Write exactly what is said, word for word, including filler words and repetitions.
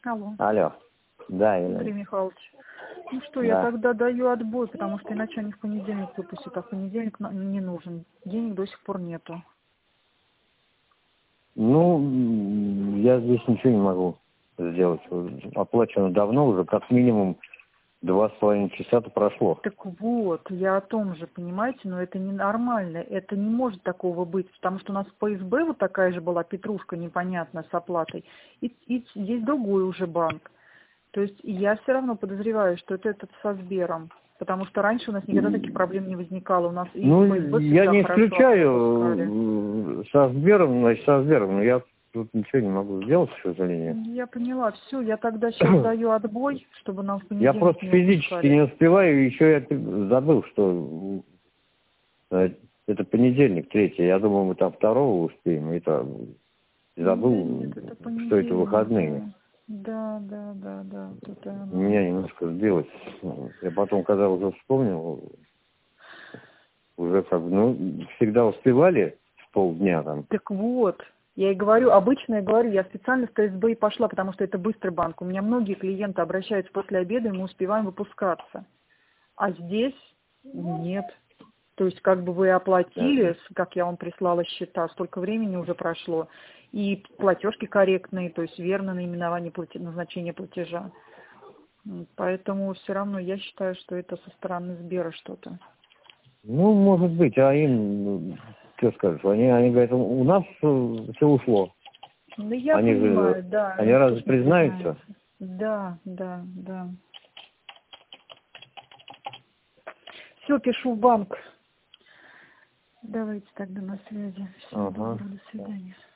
Алло. Алло. Да, Елена. Андрей Михайлович. Ну что, Да. я тогда даю отбой, потому что иначе они в понедельник выпустят, а в понедельник нам не нужен. Денег до сих пор нету. Ну, я здесь ничего не могу сделать. Оплачено давно уже, как минимум два с половиной часа-то прошло. Так вот, я о том же, понимаете, но это ненормально, это не может такого быть, потому что у нас в Пэ Эс Бэ вот такая же была петрушка непонятная с оплатой, и, и есть другой уже банк. То есть я все равно подозреваю, что это этот со Сбером, потому что раньше у нас никогда таких проблем не возникало, у нас и Ну, Пэ Эс Бэ я всегда не хорошо отпускали. исключаю со Сбером, значит, со Сбером, но я тут ничего не могу сделать, к сожалению. Я поняла, все, я тогда сейчас даю отбой, чтобы нам в Я понедельник просто не физически выпускали. не успеваю, еще я забыл, что э, это понедельник, третий. Я думал, мы там второго успеем. Это забыл, Да нет, это что это понедельник, выходные. да, да, да, да, да, это оно. Меня немножко сбилось. Я потом, когда уже вспомнил, уже как бы, ну, всегда успевали в полдня там. Так вот, я и говорю, обычно я говорю, я специально в Тэ Эс Бэ и пошла, потому что это быстрый банк. У меня многие клиенты обращаются после обеда, и мы успеваем выпускаться. А здесь нет. То есть как бы вы оплатили, как я вам прислала счета, столько времени уже прошло, и платежки корректные, то есть верно наименование плате... назначения платежа. Поэтому все равно я считаю, что это со стороны Сбера что-то. Ну, может быть, а им, ну, что скажешь, они, они говорят, у нас все ушло. Ну, я Они понимаю, же, да. они разве не признаются? Да, да, да. Все, пишу в банк. Давайте тогда на связи. Всего Ага. доброго, до свидания.